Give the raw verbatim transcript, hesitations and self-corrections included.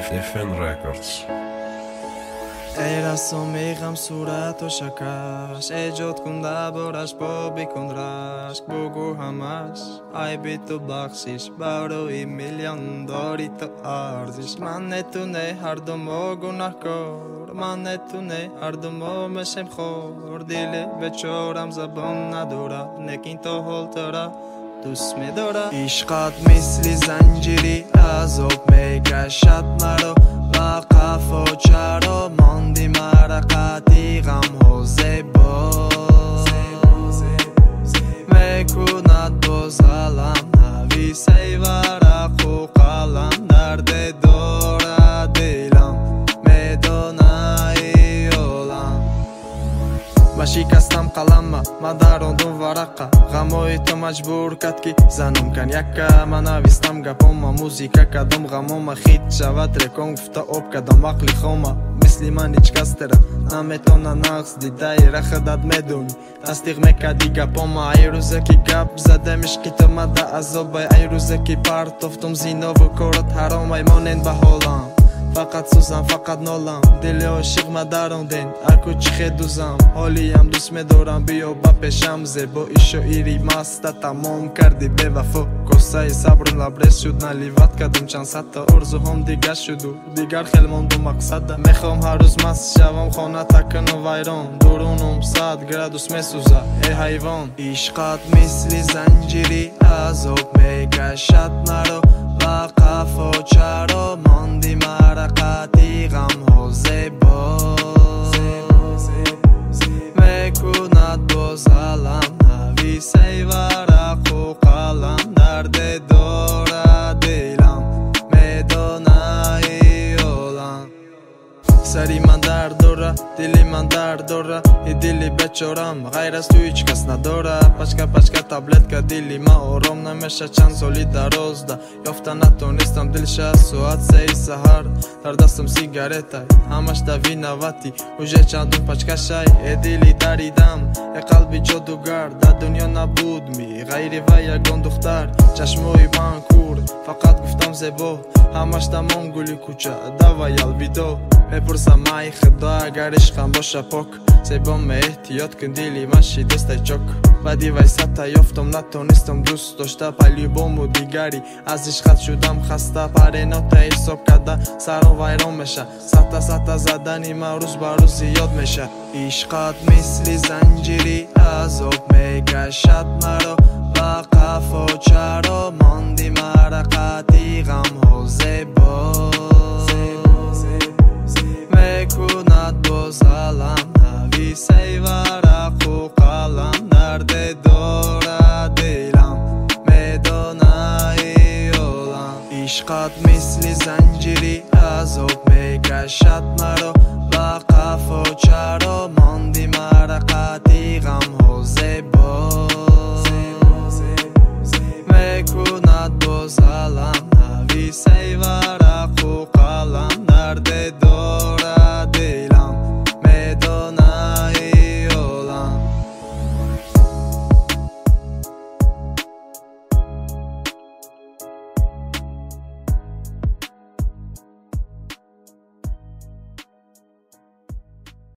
F N Records. Era somigam surat o shakash Ejot kunda borash bobi kundrash Bugu hamash Ai bitu bakshish Baro i miljon dori to arzish Manetu ne hardom o gunahkor Manetu ne hardom o meshem khor Dile vechoram zabon nadora Nekin to holtora دوست می‌دارم عشقت مثل زنجیری عذاب می‌کشد مرا و قفا چرا ماندی مرقتی غم‌ها زیبا می‌کند باز علم نویسی ورق و قلم درد دارد دلم می‌دانه ای عالم من شکستم قلمم من دراندم ورقه غمای تو مجبور کرد که زنم کن یکه من نویستم گپام موزیکا کدام غمام خیت شود رکام گفته آب کدام عقلی خوامه مثل من هیچ کس تره نمیتونه نقص دیده را خودت میدونی تصدیق میکردی گپام ای روزه که گپ زدمش که تو مده عذاب ای روزه که پرتافتم زینا و کارت حرام ای مانند به حالم فقط سوزم فقط نالم دل عاشق ما دراندین اکو چخه دوزم حالی هم دوست میدارم بیا با پیشم زیبایی شاعری مست تمام کردی به وفا کاسه صبر لبریز شد نلیوت کردم چند صد تا ارزو هم دیگر شد و دیگر خیلی ماندو مقصد میخوام هر روز مست شوم خانه تکن و ویران درونم صد گرادوس میسوزه ای حیوان عشقت مثل زنجیری عذاب میکشد مرا و قفا چرا ماندی مرقتی غم‌ها زیبا میکند باز علم نویسی ورق و قلم درد دارد دلم میدانه ای عالم سری من درد داره دلی من درد داره ای دلی بچارم غیر از تو هیچ کس نداره پشکه پشکه تبلت که دلی من آرام نمیشه چند سالی دراز ده یافته نتونستم دل شهست ساعت سه سهر در دستم سیگارت های همش دوی نواتی اوژه چندون پشکه شای ای دلی دریدم ای قلبی جادوگر در دنیا نبود می غیری و یگان دختر چشموی من کورد فقط گفتم زیبا همش تمام گلی کوچه دو یلبیدو میپرسم ای خدا اگر عشقم باشه پاک زیبام احتیاط کن دلی من شیدسته چاک بعدی ویسته یافتم نتونستم دوست داشته پلی بامو دیگری از عشقت شدم خسته پرینات حساب کرده سرم ویران میشه سطح سطح زدنی من روز بر روز زیاد میشه عشقت مثل زنجیری عذاب میکشد مرا و قفا چرا ماندی مرقتی غم‌ها زیبا میکند باز علم نویسی ورق و قلم درد دارد دلم میدانه ای عالم عشقت مثل زنجیری عذاب میکشد مرا و قفا چرا ماندی مرقتی غم‌ها زیبا